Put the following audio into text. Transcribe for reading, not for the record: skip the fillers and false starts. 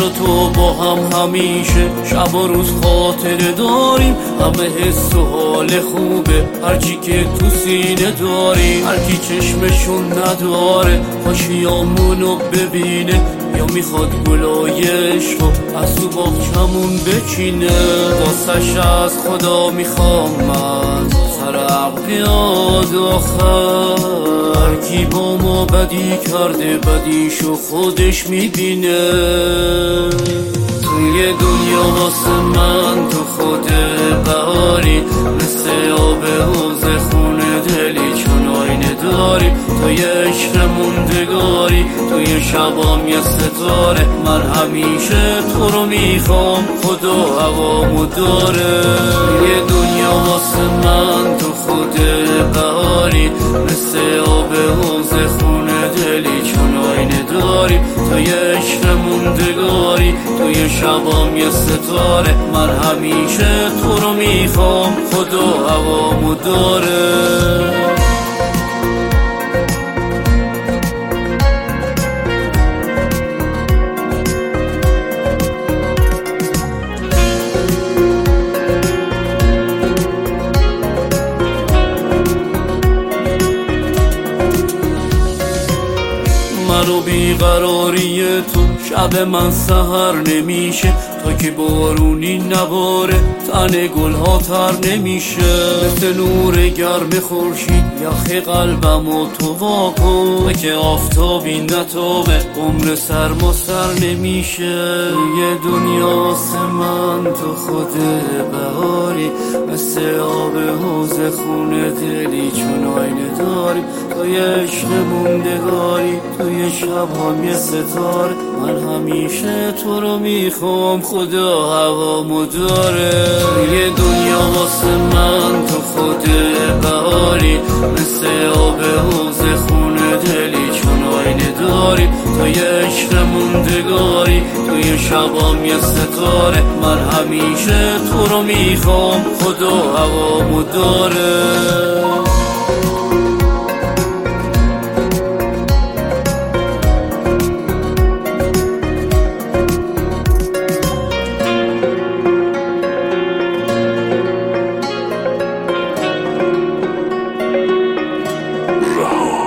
و تو با هم همیشه شب و روز خاطره داریم، همه حس و حال خوبه هرچی که تو سینه داریم. هرکی چشمشون نداره خوشیامونو ببینه، یا میخواد گلای عشقو از تو باغچمون بچینه. واسش از خدا میخوام من سر عقل بیاد آخر، هرکی با ما بدی کرده بدیشو خودش میبینه. توی دنیا واسه من تو خود بهاری، مثل آب حوض خونه دلی چون آینه داری. توی عشق موندگاری توی شبام یه ستاره، من همیشه تو رو میخوام خدا هوامو داره. توی دنیا واسه من تو خود بهاری، مثل آب حوض خونه دلی چون آینه داری. توی عشق موندگاری توی شبام یه ستاره، من همیشه تو رو میخوام خدا هوامو داره. منو بیقراری تو شب من سحر نمیشه، تا که بارونی نباره تن گلها تر نمیشه. مثل نور گرم خورشید یخ قلبمو تو واکن، تا که آفتابی نتابه عمر سرما سر نمیشه. یه دنیا واسه من تو خود بهاری، مثل آب حوض خونه دلی چون آینه داری. توی عشق موندگاری توی شبام یه ستاره، من همیشه تو رو میخوام خدا هوامو داره. یه دنیا واسه من تو خود بهاری، مثل آب حوض خونه دلی چون آینه داری. توی عشق موندگاری توی شبام یه ستاره، من همیشه تو رو میخوام خدا هوامو داره. رها